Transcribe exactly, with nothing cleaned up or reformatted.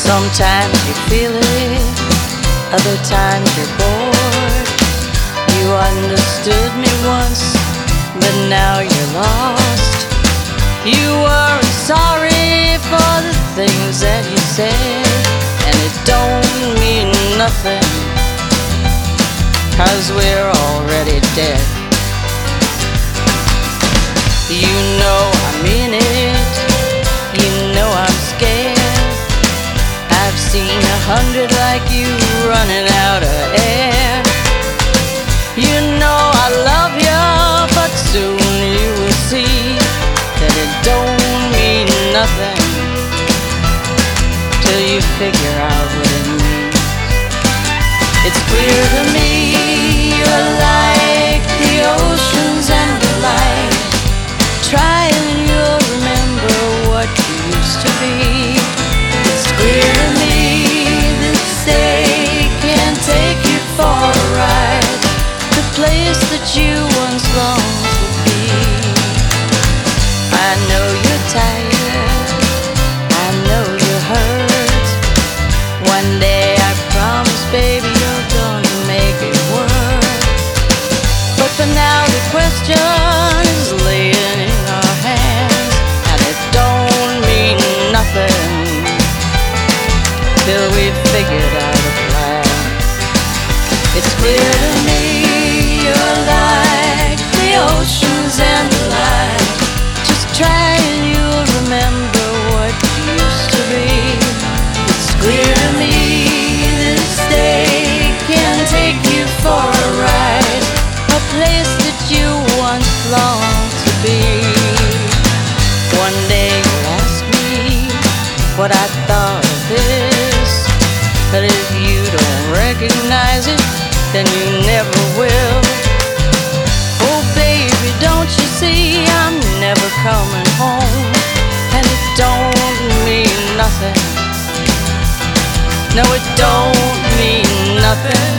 Sometimes you feel it, other times you're bored. You understood me once, but now you're lost. You weren't sorry for the things that you said, and it don't mean nothing, 'cause we're already dead. You know I mean it, you know I'm scared. I've seen a hundred like you running out of air. You know I love you, but soon you will see that it don't mean nothing till you figure out what it means. It's clear to me you're like the oceans and the light. Try and you'll remember what you used to be. It's clear to me this day can take you for a ride, the place that you once longed to be. I know you're tired, I know you're hurt. One day I promise, baby, you're gonna make it work. But for now the question is laying in our hands, and it don't mean nothing till we've figured out a plan. It's clear to me you're like the oceans and the light. Just try and you'll remember what you used to be. It's clear to me this day can take you for a ride, a place that you once longed to be. One day you asked me what I thought of this, but if you don't recognize it, then you never will. Oh baby, don't you see I'm never coming home, and it don't mean nothing. No, it don't mean nothing